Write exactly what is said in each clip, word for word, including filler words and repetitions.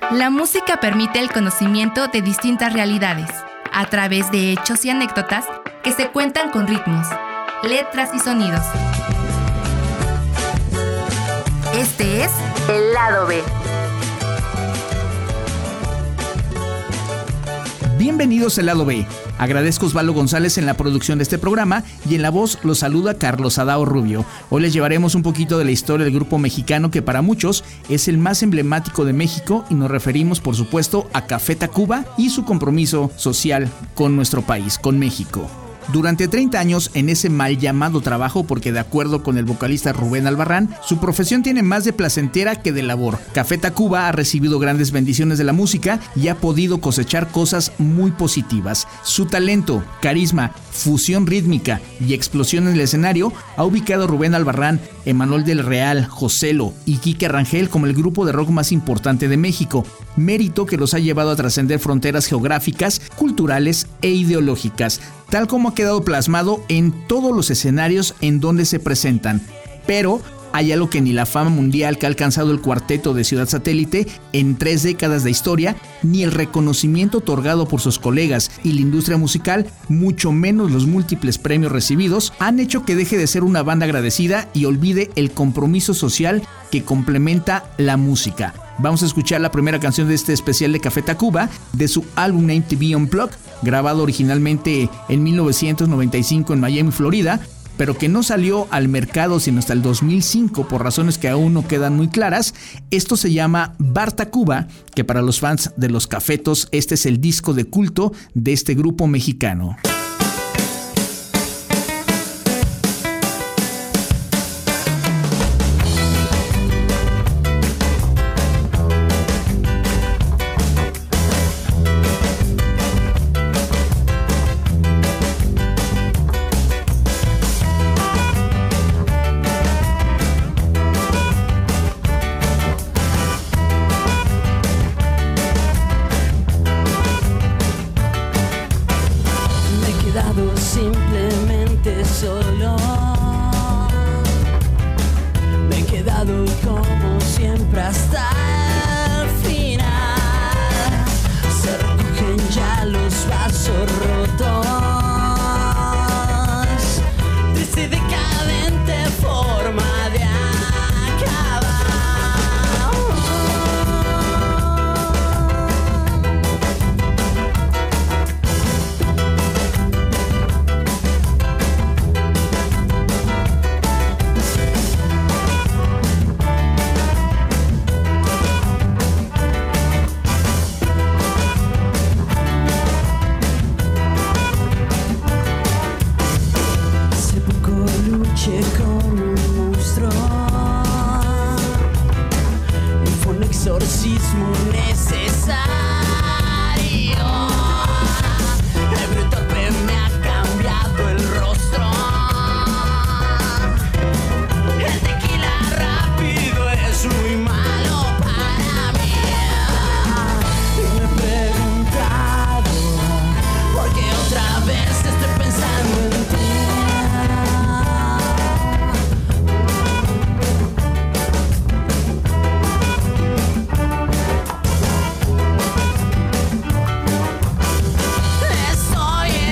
La música permite el conocimiento de distintas realidades, a través de hechos y anécdotas que se cuentan con ritmos, letras y sonidos. Este es El Lado B. Bienvenidos al Lado B. Agradezco a Osvaldo González en la producción de este programa y en la voz los saluda Carlos Adao Rubio. Hoy les llevaremos un poquito de la historia del grupo mexicano que para muchos es el más emblemático de México y nos referimos por supuesto a Café Tacuba y su compromiso social con nuestro país, con México. Durante treinta años en ese mal llamado trabajo, porque de acuerdo con el vocalista Rubén Albarrán, su profesión tiene más de placentera que de labor. Café Tacuba ha recibido grandes bendiciones de la música y ha podido cosechar cosas muy positivas. Su talento, carisma, fusión rítmica y explosión en el escenario ha ubicado a Rubén Albarrán, Emanuel del Real, Joselo y Quique Rangel como el grupo de rock más importante de México, mérito que los ha llevado a trascender fronteras geográficas, culturales e ideológicas, tal como ha quedado plasmado en todos los escenarios en donde se presentan. Pero hay algo que ni la fama mundial que ha alcanzado el cuarteto de Ciudad Satélite en tres décadas de historia, ni el reconocimiento otorgado por sus colegas y la industria musical, mucho menos los múltiples premios recibidos, han hecho que deje de ser una banda agradecida y olvide el compromiso social que complementa la música. Vamos a escuchar la primera canción de este especial de Café Tacuba, de su álbum M T V Unplugged, grabado originalmente en mil novecientos noventa y cinco en Miami, Florida, pero que no salió al mercado sino hasta el dos mil cinco por razones que aún no quedan muy claras. Esto se llama Bar Tacuba, que para los fans de los cafetos este es el disco de culto de este grupo mexicano. Simplemente solo me he quedado como siempre hasta el final. Se recogen ya los vasos rotos, triste y decadente forma de acabar. Con un monstruo y fue un exorcismo necesario. El bruto torpe me ha cambiado el rostro. El tequila rápido es muy malo para mí. Y me he preguntado por qué otra vez estoy pensando en ti. Estoy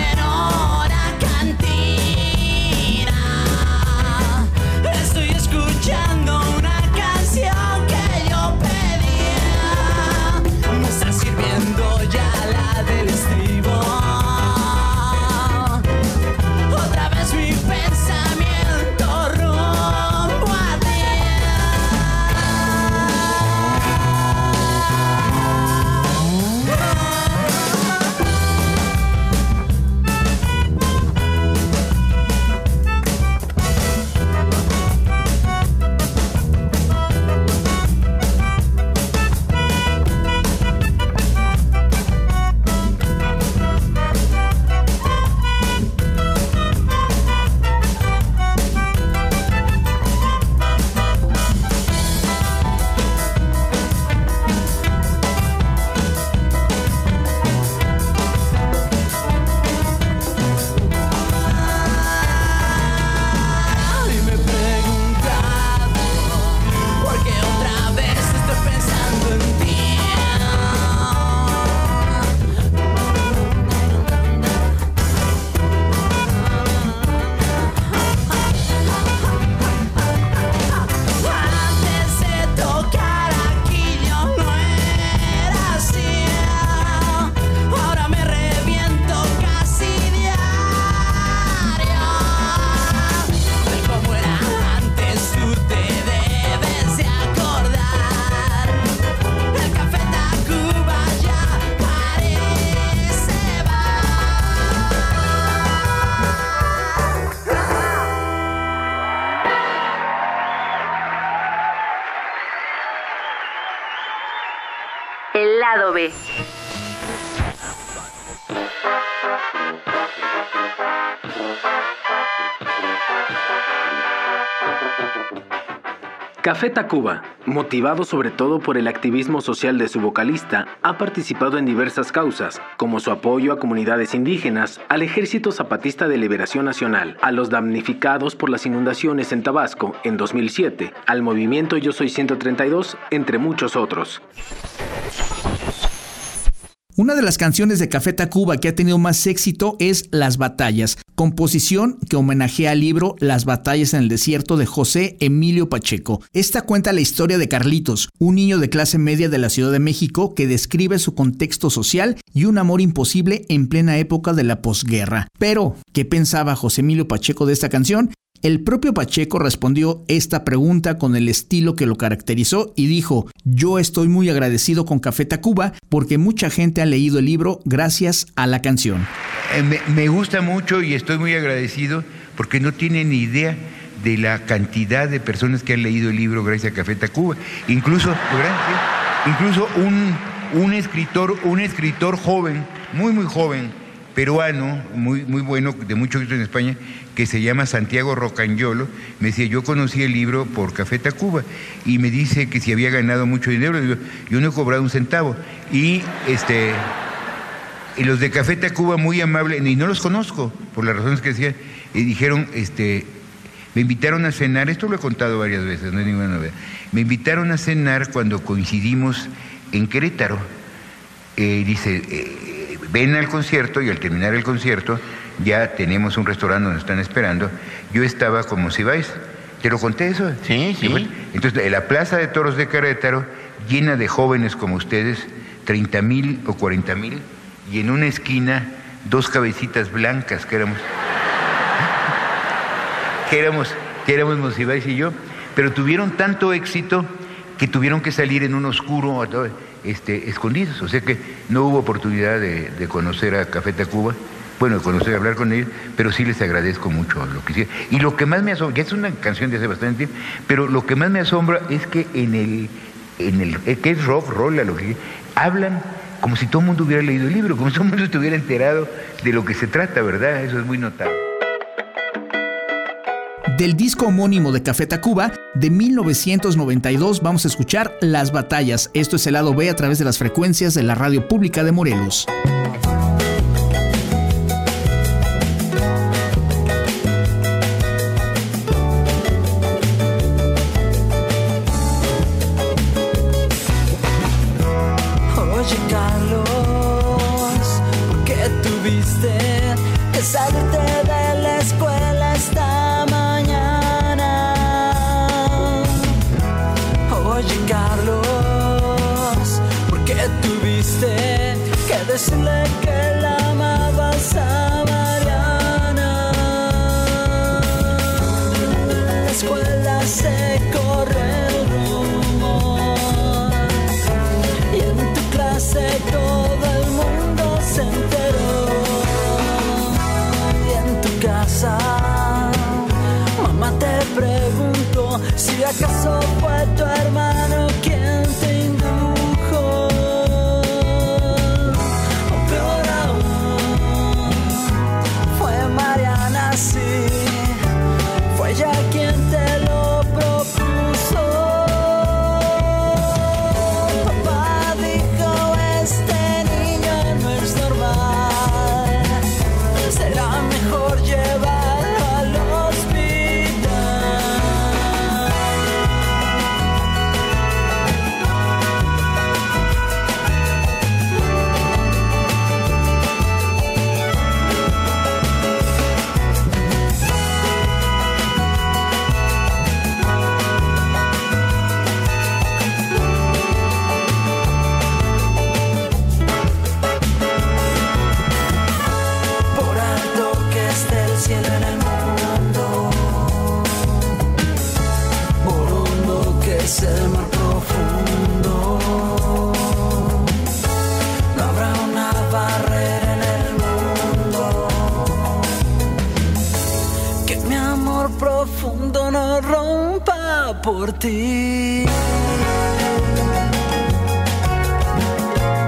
Lado B. Café Tacuba, motivado sobre todo por el activismo social de su vocalista, ha participado en diversas causas, como su apoyo a comunidades indígenas, al Ejército Zapatista de Liberación Nacional, a los damnificados por las inundaciones en Tabasco en dos mil siete, al movimiento Yo Soy ciento treinta y dos, entre muchos otros. Una de las canciones de Café Tacuba que ha tenido más éxito es Las Batallas, composición que homenajea al libro Las Batallas en el Desierto de José Emilio Pacheco. Esta cuenta la historia de Carlitos, un niño de clase media de la Ciudad de México que describe su contexto social y un amor imposible en plena época de la posguerra. Pero, ¿qué pensaba José Emilio Pacheco de esta canción? El propio Pacheco respondió esta pregunta con el estilo que lo caracterizó y dijo: yo estoy muy agradecido con Café Tacuba porque mucha gente ha leído el libro gracias a la canción. Eh, me, me gusta mucho y estoy muy agradecido porque no tienen ni idea de la cantidad de personas que han leído el libro gracias a Café Tacuba. Incluso, ¿verdad? Incluso un, un escritor, un escritor joven, muy muy joven, peruano, muy, muy bueno, de mucho éxito en España, que se llama Santiago Rocagnolo, me decía: yo conocí el libro por Café Tacuba, y me dice que si había ganado mucho dinero. Yo, yo no he cobrado un centavo, y este y los de Café Tacuba, muy amables, y no los conozco, por las razones que decía, y dijeron, este, me invitaron a cenar, esto lo he contado varias veces, no es ninguna novedad, me invitaron a cenar cuando coincidimos en Querétaro. Eh, dice, eh, ven al concierto, y al terminar el concierto, ya tenemos un restaurante donde están esperando. Yo estaba con Monsiváis. ¿Te lo conté eso? Sí, sí. Entonces, la Plaza de Toros de Querétaro, llena de jóvenes como ustedes, treinta mil o cuarenta mil, y en una esquina, dos cabecitas blancas, que éramos, que éramos, que éramos Monsiváis y yo, pero tuvieron tanto éxito que tuvieron que salir en un oscuro, este, escondidos. O sea que no hubo oportunidad de, de conocer a Café Tacuba. Bueno, conocer, hablar con ellos, pero sí les agradezco mucho lo que hicieron. Y lo que más me asombra, ya es una canción de hace bastante tiempo, pero lo que más me asombra es que en el, en el que es rock, roll, lo que hablan como si todo el mundo hubiera leído el libro, como si todo el mundo estuviera enterado de lo que se trata, ¿verdad? Eso es muy notable. Del disco homónimo de Café Tacuba de mil novecientos noventa y dos vamos a escuchar Las Batallas. Esto es el lado B a través de las frecuencias de la Radio Pública de Morelos. Salirte de la escuela esta mañana. Oye, Carlos, ¿por qué tuviste que decirle que la amabas a Mariana? En la escuela se corre el rumor y en tu clase todo el mundo se enteró. Mamá, te pregunto si acaso fue tu hermano quien te indujo, o peor aún, fue Mariana, sí, fue ella quien te lo propuso. Papá dijo: este niño no es normal, será mejor llevarlo al hospital. Por alto que esté el cielo en el mundo, por hondo que es el mar profundo, no habrá una barrera en el mundo que mi amor profundo no rompa por ti.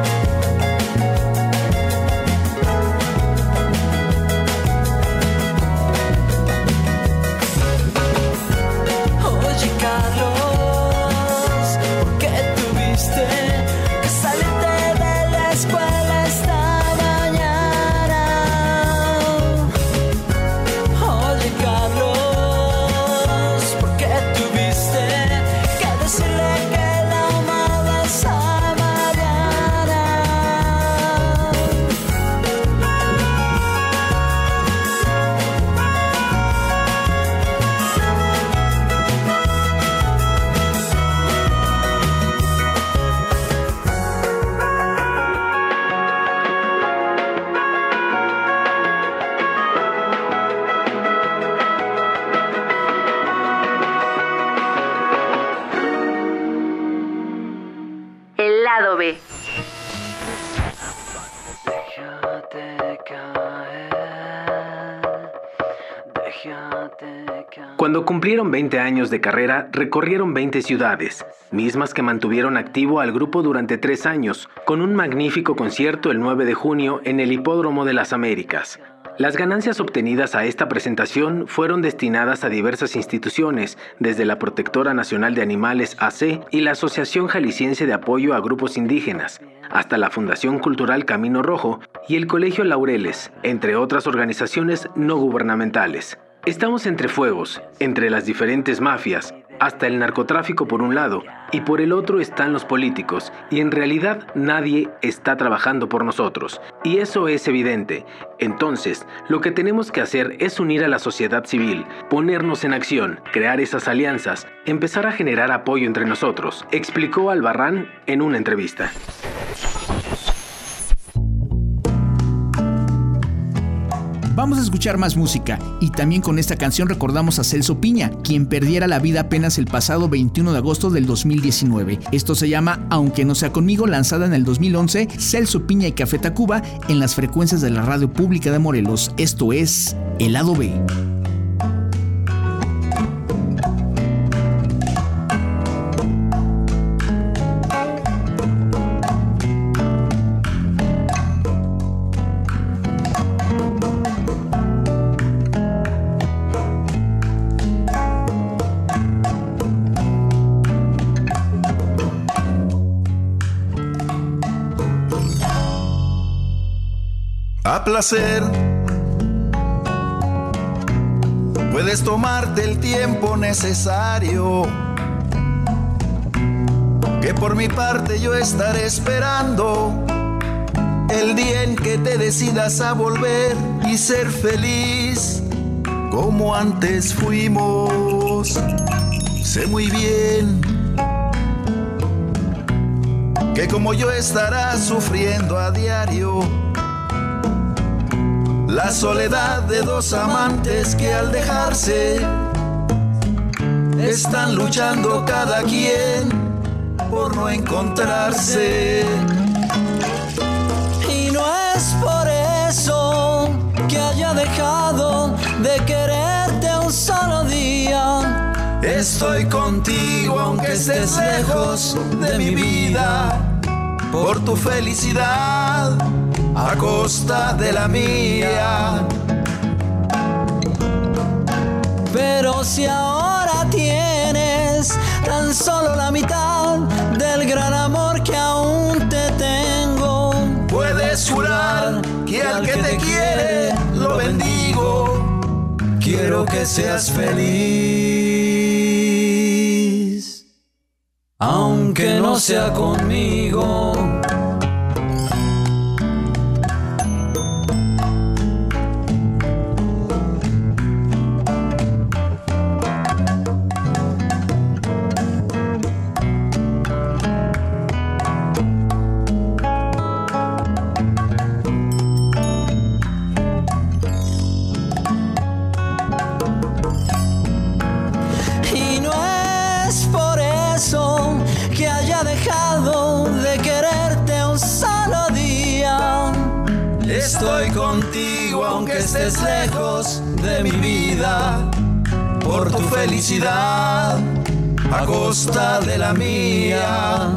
Lado B. Déjate caer, déjate caer. Cuando cumplieron veinte años de carrera, recorrieron veinte ciudades, mismas que mantuvieron activo al grupo durante tres años, con un magnífico concierto el nueve de junio en el Hipódromo de las Américas. Las ganancias obtenidas a esta presentación fueron destinadas a diversas instituciones, desde la Protectora Nacional de Animales A C y la Asociación Jalisciense de Apoyo a Grupos Indígenas, hasta la Fundación Cultural Camino Rojo y el Colegio Laureles, entre otras organizaciones no gubernamentales. Estamos entre fuegos, entre las diferentes mafias, hasta el narcotráfico por un lado, y por el otro están los políticos, y en realidad nadie está trabajando por nosotros, y eso es evidente. Entonces, lo que tenemos que hacer es unir a la sociedad civil, ponernos en acción, crear esas alianzas, empezar a generar apoyo entre nosotros, explicó Albarrán en una entrevista. Vamos a escuchar más música y también con esta canción recordamos a Celso Piña, quien perdiera la vida apenas el pasado veintiuno de agosto del dos mil diecinueve. Esto se llama Aunque no sea conmigo, lanzada en el dos mil once, Celso Piña y Café Tacuba en las frecuencias de la Radio Pública de Morelos. Esto es El Lado B. A placer, puedes tomarte el tiempo necesario, que por mi parte yo estaré esperando el día en que te decidas a volver y ser feliz como antes fuimos. Sé muy bien que como yo estarás sufriendo a diario la soledad de dos amantes que al dejarse están luchando cada quien por no encontrarse. Y no es por eso que haya dejado de quererte un solo día. Estoy contigo aunque estés lejos de mi vida, por tu felicidad a costa de la mía. Pero si ahora tienes tan solo la mitad del gran amor que aún te tengo, puedes jurar que al que te quiere lo bendigo. Quiero que seas feliz, aunque no sea conmigo. Estoy contigo aunque estés lejos de mi vida, por tu felicidad a costa de la mía.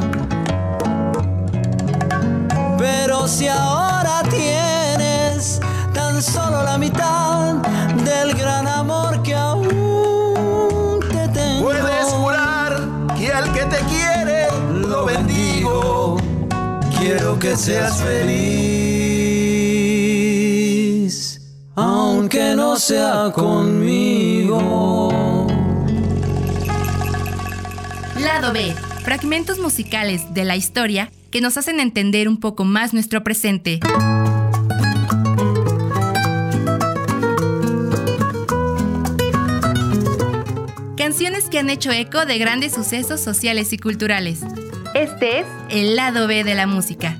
Pero si ahora tienes tan solo la mitad del gran amor que aún te tengo, puedes jurar que al que te quiere lo bendigo. Quiero que seas feliz, aunque no sea conmigo. Lado B, fragmentos musicales de la historia que nos hacen entender un poco más nuestro presente. Canciones que han hecho eco de grandes sucesos sociales y culturales. Este es el lado B de la música.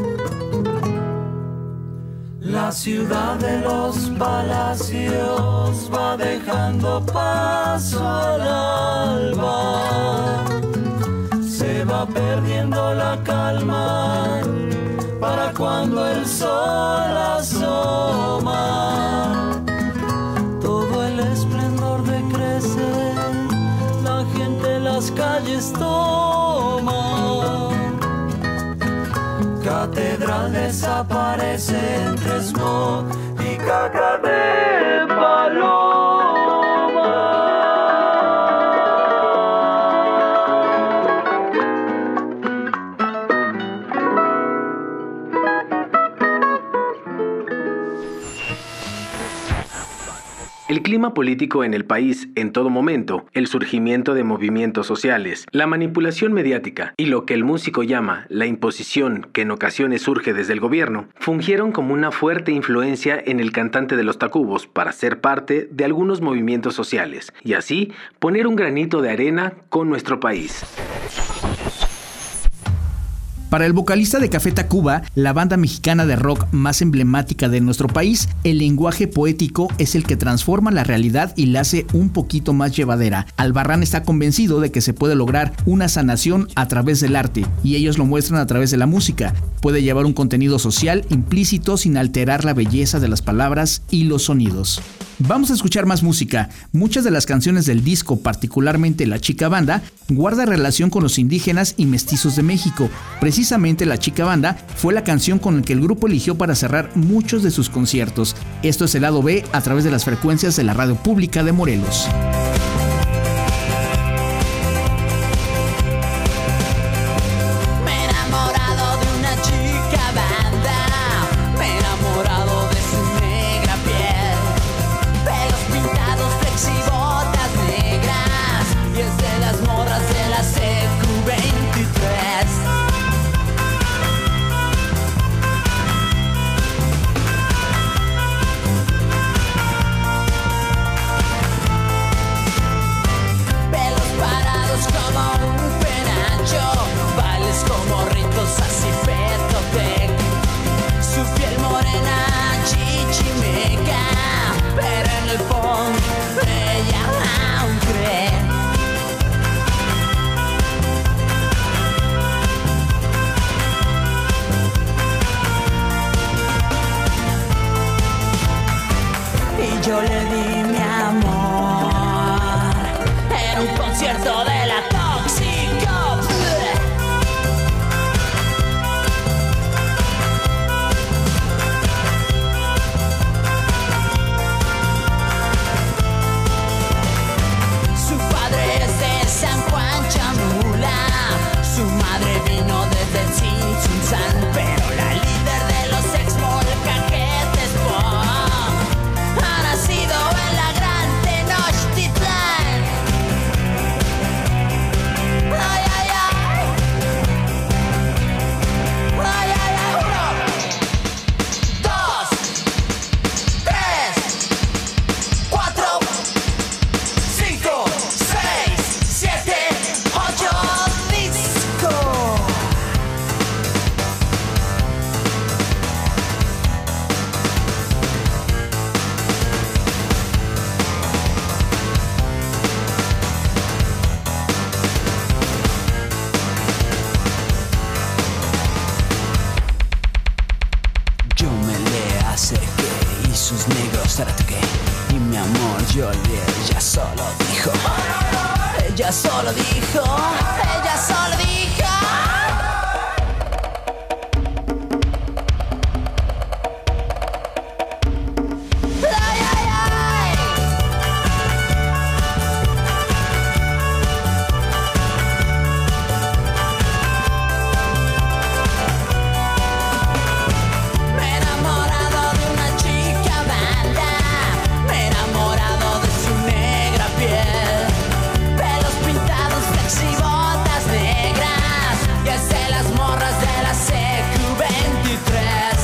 La ciudad de los palacios va dejando paso al alba. Se va va perdiendo la calma para cuando el sol asoma. Todo el esplendor decrece, la gente las calles toma. Catedral desaparece entre smog y caca de paloma. El clima político en el país en todo momento, el surgimiento de movimientos sociales, la manipulación mediática y lo que el músico llama la imposición que en ocasiones surge desde el gobierno, fungieron como una fuerte influencia en el cantante de los Tacubos para ser parte de algunos movimientos sociales y así poner un granito de arena con nuestro país. Para el vocalista de Café Tacuba, la banda mexicana de rock más emblemática de nuestro país, el lenguaje poético es el que transforma la realidad y la hace un poquito más llevadera. Albarrán está convencido de que se puede lograr una sanación a través del arte, y ellos lo muestran a través de la música. Puede llevar un contenido social implícito sin alterar la belleza de las palabras y los sonidos. Vamos a escuchar más música. Muchas de las canciones del disco, particularmente La Chica Banda, guarda relación con los indígenas y mestizos de México. Precisamente La Chica Banda fue la canción con la que el grupo eligió para cerrar muchos de sus conciertos. Esto es el lado B a través de las frecuencias de la radio pública de Morelos. Yo le di mi amor en un concierto de la Tóxico. Su padre es de San Juan Chamula, su madre vino desde Tzintzuntzán, pero la líder de los ex molcajetes ha nacido en la gran Tenochtitlán. Ay, ay, ay. Ay, ay, ay. Uno, dos, tres, cuatro, cinco, seis, siete, ocho, disco. Yo me le acerqué y sus negros la toqué. Y mi amor yo le, ella solo dijo, ella solo dijo, ella solo dijo. Ay, ay, ay. Me he enamorado de una chica banda, me he enamorado de su negra piel, pelos pintados, flexibotas negras, y es de las morras de la C Q veintitrés.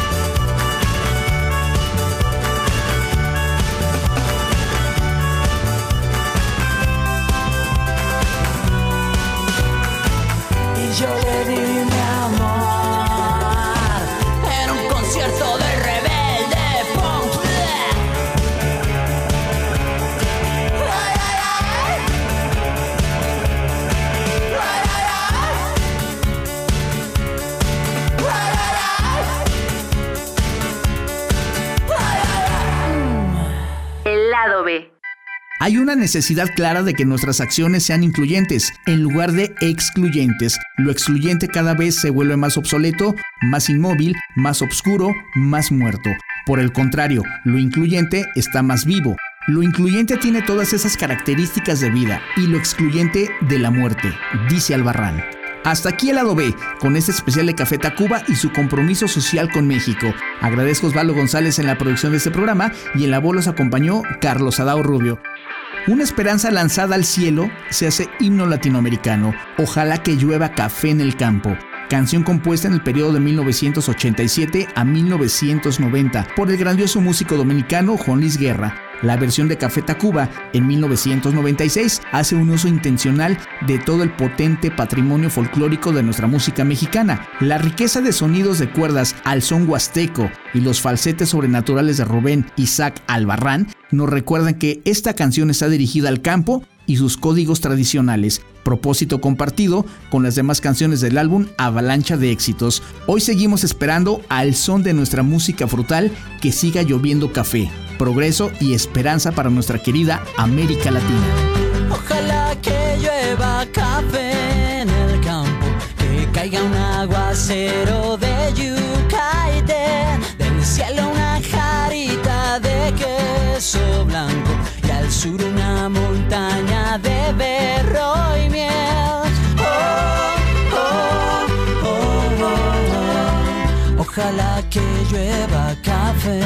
Y yo le di mi amor en un concierto de Rebelde Punk. Ay, ay, ay. Ay, ay, ay. Hay una necesidad clara de que nuestras acciones sean incluyentes en lugar de excluyentes. Lo excluyente cada vez se vuelve más obsoleto, más inmóvil, más oscuro, más muerto. Por el contrario, lo incluyente está más vivo. Lo incluyente tiene todas esas características de vida y lo excluyente de la muerte, dice Albarrán. Hasta aquí el lado B, con este especial de Café Tacuba y su compromiso social con México. Agradezco a Osvaldo González en la producción de este programa y en la voz los acompañó Carlos Adao Rubio. Una esperanza lanzada al cielo se hace himno latinoamericano. Ojalá que llueva café en el campo. Canción compuesta en el periodo de mil novecientos ochenta y siete a mil novecientos noventa por el grandioso músico dominicano Juan Luis Guerra. La versión de Café Tacuba en mil novecientos noventa y seis hace un uso intencional de todo el potente patrimonio folclórico de nuestra música mexicana. La riqueza de sonidos de cuerdas al son huasteco y los falsetes sobrenaturales de Rubén Isaac Albarrán nos recuerdan que esta canción está dirigida al campo y sus códigos tradicionales, propósito compartido con las demás canciones del álbum Avalancha de Éxitos. Hoy seguimos esperando al son de nuestra música frutal que siga lloviendo café, progreso y esperanza para nuestra querida América Latina. Ojalá que llueva café en el campo, que caiga un aguacero de yuca y té, del cielo una jarita de queso blanco y al sur una montaña de berro y miel. Oh, oh, oh, oh, oh. Ojalá que llueva café.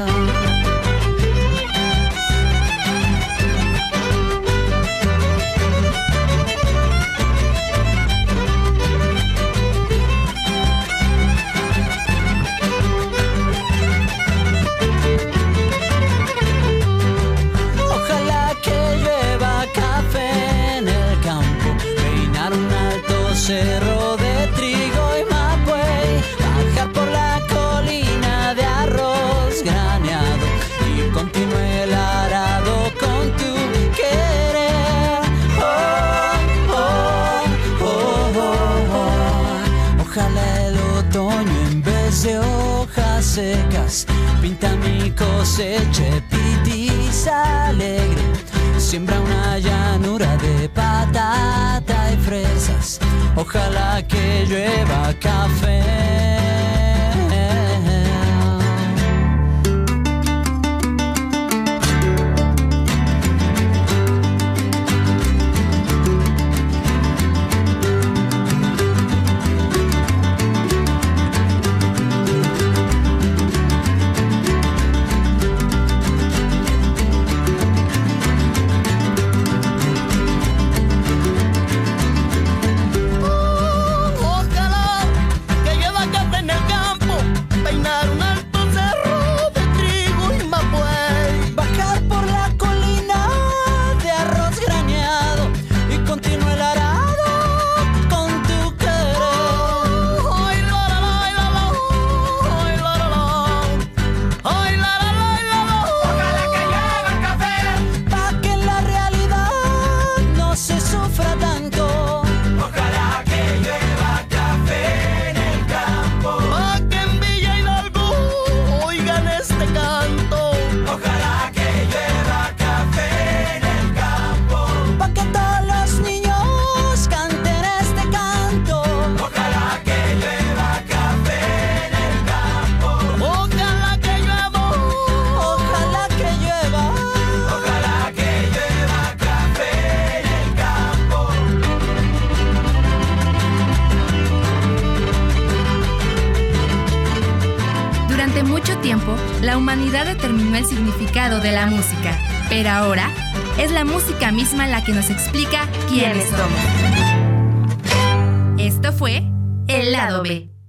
Cerro de trigo y mapuey, bajar por la colina de arroz graneado y continúe el arado con tu querer. Oh, oh, oh, oh, oh. Ojalá el otoño en vez de hojas secas pinta mi cosecha pitiza alegre. Siembra una llanura de patata y fresas. Ojalá que llueva café. La humanidad determinó el significado de la música, pero ahora es la música misma la que nos explica quiénes somos. Esto fue El Lado B.